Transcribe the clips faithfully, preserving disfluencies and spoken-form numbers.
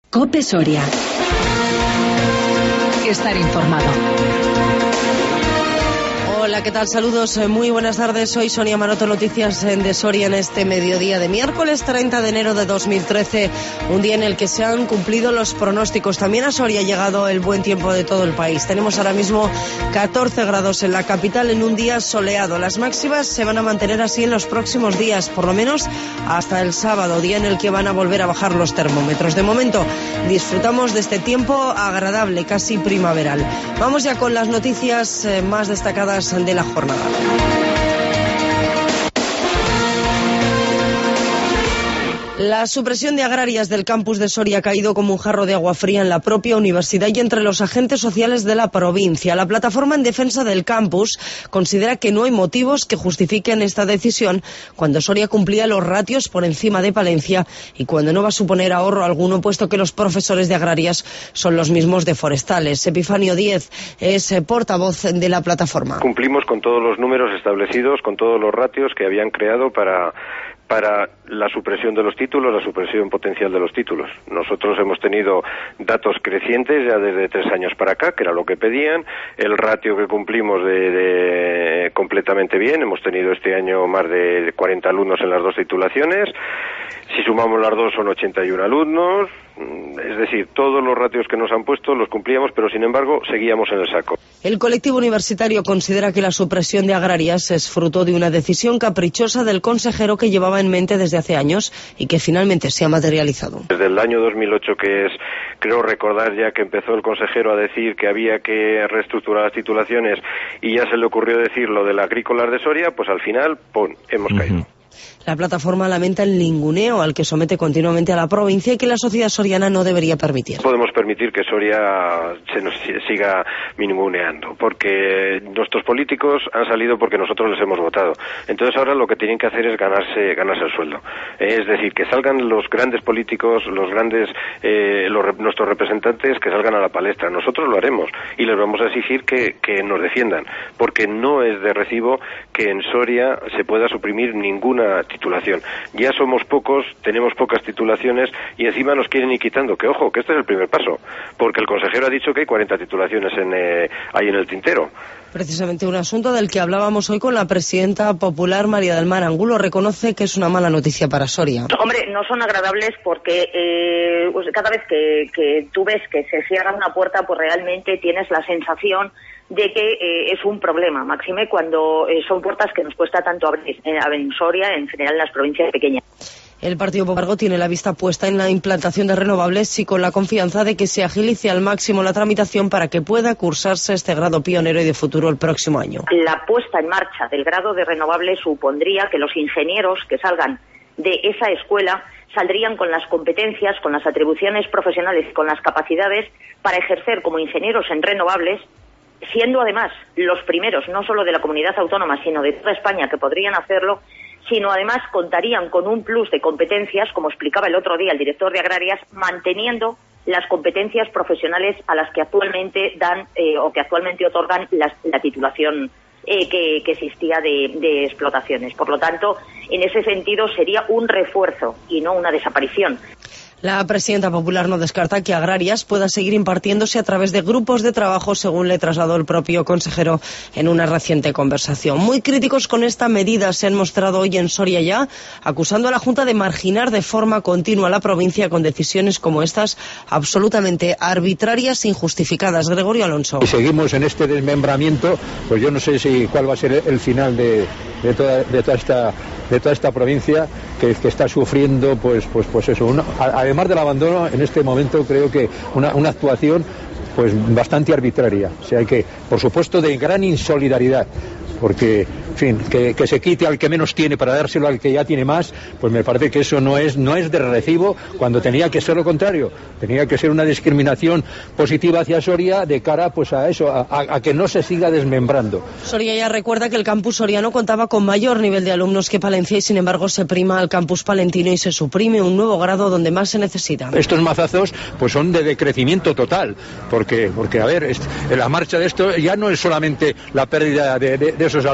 COPE Soria. Estar informado. Hola, ¿qué tal? Saludos, muy buenas tardes. Soy Sonia Maroto, noticias de Soria en este mediodía de miércoles treinta de enero de dos mil trece, un día en el que se han cumplido los pronósticos. También a Soria ha llegado el buen tiempo de todo el país. Tenemos ahora mismo catorce grados en la capital en un día soleado. Las máximas se van a mantener así en los próximos días, por lo menos hasta el sábado, día en el que van a volver a bajar los termómetros. De momento disfrutamos de este tiempo agradable, casi primaveral. Vamos ya con las noticias más destacadas de la jornada. La supresión de agrarias del campus de Soria ha caído como un jarro de agua fría en la propia universidad y entre los agentes sociales de la provincia. La plataforma en defensa del campus considera que no hay motivos que justifiquen esta decisión cuando Soria cumplía los ratios por encima de Palencia y cuando no va a suponer ahorro alguno, puesto que los profesores de agrarias son los mismos de forestales. Epifanio Díez es portavoz de la plataforma. Cumplimos con todos los números establecidos, con todos los ratios que habían creado para... para la supresión de los títulos, la supresión potencial de los títulos. Nosotros hemos tenido datos crecientes ya desde tres años para acá, que era lo que pedían, el ratio que cumplimos de, de completamente bien, hemos tenido este año más de cuarenta alumnos en las dos titulaciones, si sumamos las dos son ochenta y uno alumnos, es decir, todos los ratios que nos han puesto los cumplíamos, pero sin embargo seguíamos en el saco. El colectivo universitario considera que la supresión de agrarias es fruto de una decisión caprichosa del consejero que llevaba en mente desde hace años y que finalmente se ha materializado. Desde el año dos mil ocho, que es, creo recordar ya que empezó el consejero a decir que había que reestructurar las titulaciones y ya se le ocurrió decir lo del agrícolas de Soria, pues al final, ¡pum!, hemos caído. Uh-huh. La plataforma lamenta el ninguneo al que somete continuamente a la provincia y que la sociedad soriana no debería permitir. Podemos permitir que Soria se nos siga ninguneando, porque nuestros políticos han salido porque nosotros les hemos votado. Entonces ahora lo que tienen que hacer es ganarse ganarse el sueldo. Es decir, que salgan los grandes políticos, los grandes eh, los, nuestros representantes, que salgan a la palestra. Nosotros lo haremos y les vamos a exigir que, que nos defiendan, porque no es de recibo que en Soria se pueda suprimir ninguna titulación. Ya somos pocos, tenemos pocas titulaciones y encima nos quieren ir quitando, que ojo, que este es el primer paso, porque el consejero ha dicho que hay cuarenta titulaciones en, eh, ahí en el tintero. Precisamente un asunto del que hablábamos hoy con la presidenta popular María del Mar Angulo. Reconoce que es una mala noticia para Soria. Hombre, no son agradables porque eh, pues cada vez que, que tú ves que se cierra una puerta, pues realmente tienes la sensación de que eh, es un problema, máxime cuando eh, son puertas que nos cuesta tanto abrir en, en Soria, en general en las provincias pequeñas. El Partido Popular tiene la vista puesta en la implantación de renovables y con la confianza de que se agilice al máximo la tramitación para que pueda cursarse este grado pionero y de futuro el próximo año. La puesta en marcha del grado de renovables supondría que los ingenieros que salgan de esa escuela saldrían con las competencias, con las atribuciones profesionales y con las capacidades para ejercer como ingenieros en renovables, siendo además los primeros, no solo de la comunidad autónoma, sino de toda España que podrían hacerlo, sino además contarían con un plus de competencias, como explicaba el otro día el director de Agrarias, manteniendo las competencias profesionales a las que actualmente dan eh, o que actualmente otorgan las, la titulación eh, que, que existía de, de explotaciones. Por lo tanto, en ese sentido sería un refuerzo y no una desaparición. La presidenta popular no descarta que Agrarias pueda seguir impartiéndose a través de grupos de trabajo, según le trasladó el propio consejero en una reciente conversación. Muy críticos con esta medida se han mostrado hoy en Soria ya, acusando a la Junta de marginar de forma continua a la provincia con decisiones como estas absolutamente arbitrarias e injustificadas. Gregorio Alonso. Si seguimos en este desmembramiento, pues yo no sé si cuál va a ser el final de, de, toda, de, toda, esta, de toda esta provincia que, que está sufriendo, pues, pues, pues eso, una, a, además del abandono, en este momento creo que una, una actuación pues bastante arbitraria. O sea, hay que, por supuesto, de gran insolidaridad, porque, en fin, que, que se quite al que menos tiene para dárselo al que ya tiene más, pues me parece que eso no es, no es de recibo, cuando tenía que ser lo contrario. Tenía que ser una discriminación positiva hacia Soria de cara pues a eso, a, a que no se siga desmembrando. Soria ya recuerda que el campus soriano contaba con mayor nivel de alumnos que Palencia y sin embargo se prima al campus palentino y se suprime un nuevo grado donde más se necesita. Estos mazazos pues son de decrecimiento total, porque, porque a ver, la marcha de esto ya no es solamente la pérdida de, de, de esos alumnos,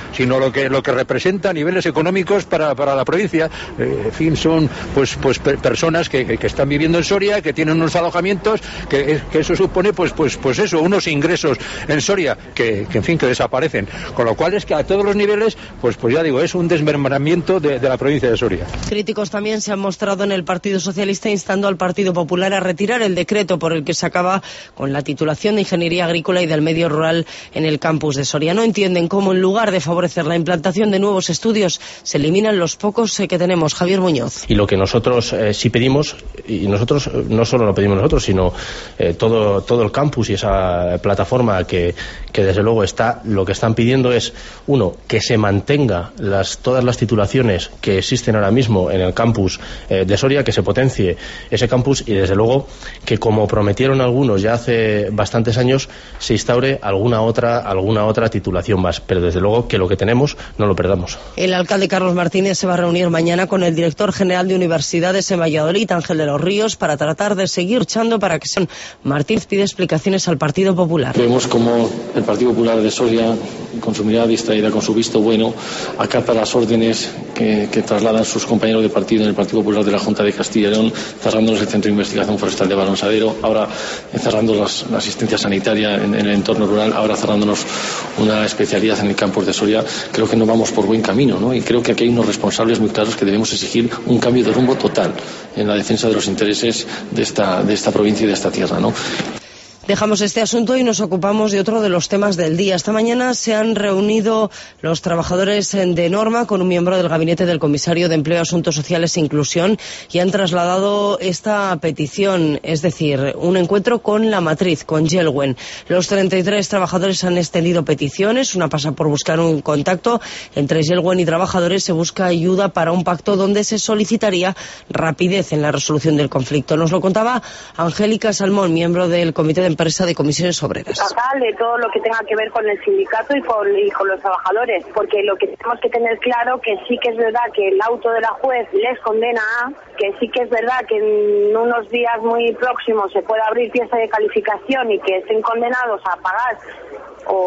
sino lo que lo que representa a niveles económicos para, para la provincia. Eh, en fin, son pues pues per personas que, que, que están viviendo en Soria, que tienen unos alojamientos, que, que eso supone pues pues pues eso, unos ingresos en Soria que, que en fin que desaparecen. Con lo cual es que a todos los niveles, pues pues ya digo, es un desmembramiento de, de la provincia de Soria. Críticos también se han mostrado en el Partido Socialista instando al Partido Popular a retirar el decreto por el que se acaba con la titulación de Ingeniería Agrícola y del Medio Rural en el campus de Soria. No entienden cómo en lugar de favorecer la implantación de nuevos estudios se eliminan los pocos eh, que tenemos. Javier Muñoz. Y lo que nosotros eh, sí pedimos, y nosotros no solo lo pedimos nosotros, sino eh, todo, todo el campus y esa plataforma que, que desde luego está, lo que están pidiendo es, uno, que se mantenga las, todas las titulaciones que existen ahora mismo en el campus eh, de Soria, que se potencie ese campus y desde luego que, como prometieron algunos ya hace bastantes años, se instaure alguna otra, alguna otra titulación más, pero desde luego que lo que tenemos no lo perdamos. El alcalde Carlos Martínez se va a reunir mañana con el director general de Universidades en Valladolid, Ángel de los Ríos, para tratar de seguir luchando para que sean. Martínez pide explicaciones al Partido Popular. Vemos como el Partido Popular de Soria, con su mirada distraída, con su visto bueno, acata las órdenes que, que trasladan sus compañeros de partido en el Partido Popular de la Junta de Castilla y León, cerrándonos el Centro de Investigación Forestal de Balonsadero, ahora cerrando las, la asistencia sanitaria en, en el entorno rural, ahora cerrándonos una especialidad en el campus de Soria. Creo que no vamos por buen camino, ¿no? Y creo que aquí hay unos responsables muy claros que debemos exigir un cambio de rumbo total en la defensa de los intereses de esta, de esta provincia y de esta tierra, ¿no? Dejamos este asunto y nos ocupamos de otro de los temas del día. Esta mañana se han reunido los trabajadores de Norma con un miembro del gabinete del comisario de Empleo, Asuntos Sociales e Inclusión y han trasladado esta petición, es decir, un encuentro con la matriz, con Yelwen. Los treinta y tres trabajadores han extendido peticiones. Una pasa por buscar un contacto entre Yelwen y trabajadores. Se busca ayuda para un pacto donde se solicitaría rapidez en la resolución del conflicto. Nos lo contaba Angélica Salmón, miembro del comité de empresa de comisiones obreras. De todo lo que tenga que ver con el sindicato y con, y con los trabajadores, porque lo que tenemos que tener claro que sí que es verdad que el auto de la juez les condena a, que sí que es verdad que en unos días muy próximos se puede abrir pieza de calificación y que estén condenados a pagar o,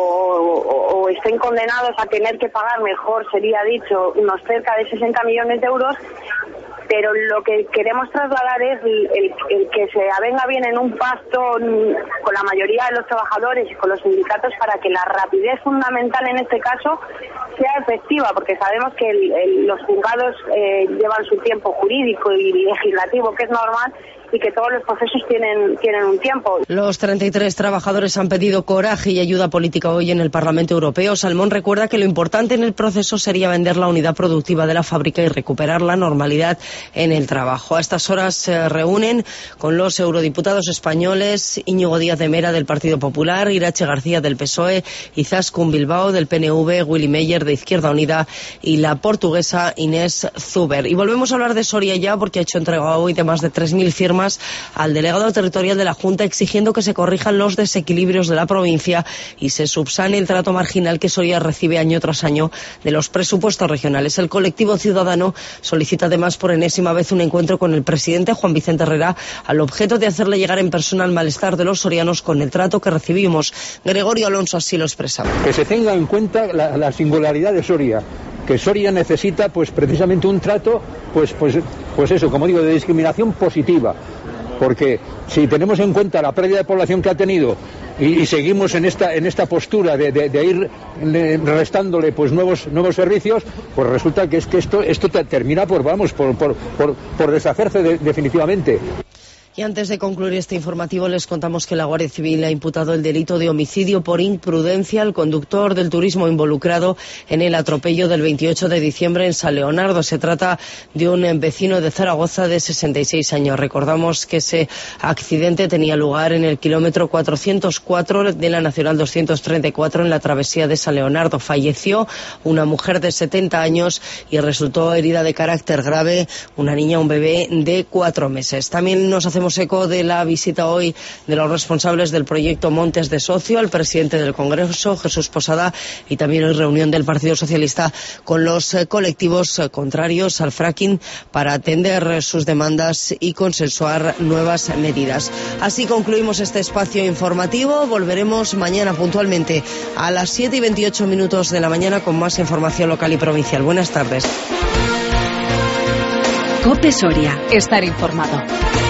o, o estén condenados a tener que pagar, mejor sería dicho, unos cerca de sesenta millones de euros. Pero lo que queremos trasladar es el, el, el que se avenga bien en un pacto con la mayoría de los trabajadores y con los sindicatos para que la rapidez fundamental en este caso sea efectiva, porque sabemos que el, el, los juzgados eh, llevan su tiempo jurídico y legislativo, que es normal, y que todos los procesos tienen, tienen un tiempo. Los treinta y tres trabajadores han pedido coraje y ayuda política hoy en el Parlamento Europeo. Salmón recuerda que lo importante en el proceso sería vender la unidad productiva de la fábrica y recuperar la normalidad en el trabajo. A estas horas se reúnen con los eurodiputados españoles Íñigo Díaz de Mera del Partido Popular, Irache García del P S O E, Izaskun Bilbao del P N V, Willy Meyer de Izquierda Unida y la portuguesa Inés Zuber. Y volvemos a hablar de Soria ya, porque ha hecho entrega hoy de más de tres mil firmas al delegado territorial de la Junta exigiendo que se corrijan los desequilibrios de la provincia y se subsane el trato marginal que Soria recibe año tras año de los presupuestos regionales. El colectivo ciudadano solicita además por enésima vez un encuentro con el presidente Juan Vicente Herrera al objeto de hacerle llegar en persona el malestar de los sorianos con el trato que recibimos. Gregorio Alonso así lo expresaba. Que se tenga en cuenta la, la singularidad de Soria, que Soria necesita pues precisamente un trato pues pues pues eso, como digo, de discriminación positiva, porque si tenemos en cuenta la pérdida de población que ha tenido y, y seguimos en esta en esta postura de, de, de ir restándole pues nuevos nuevos servicios, pues resulta que es que esto esto termina por vamos por por por, por deshacerse de, definitivamente. Y antes de concluir este informativo les contamos que la Guardia Civil ha imputado el delito de homicidio por imprudencia al conductor del turismo involucrado en el atropello del veintiocho de diciembre en San Leonardo. Se trata de un vecino de Zaragoza de sesenta y seis años. Recordamos que ese accidente tenía lugar en el kilómetro cuatrocientos cuatro de la Nacional doscientos treinta y cuatro en la travesía de San Leonardo. Falleció una mujer de setenta años y resultó herida de carácter grave una niña, un bebé de cuatro meses. También nos hacemos hacemos eco de la visita hoy de los responsables del proyecto Montes de Socio, el presidente del Congreso, Jesús Posada, y también hoy reunión del Partido Socialista con los colectivos contrarios al fracking para atender sus demandas y consensuar nuevas medidas. Así concluimos este espacio informativo. Volveremos mañana puntualmente a las siete y veintiocho minutos de la mañana con más información local y provincial. Buenas tardes. COPE Soria. Estar informado.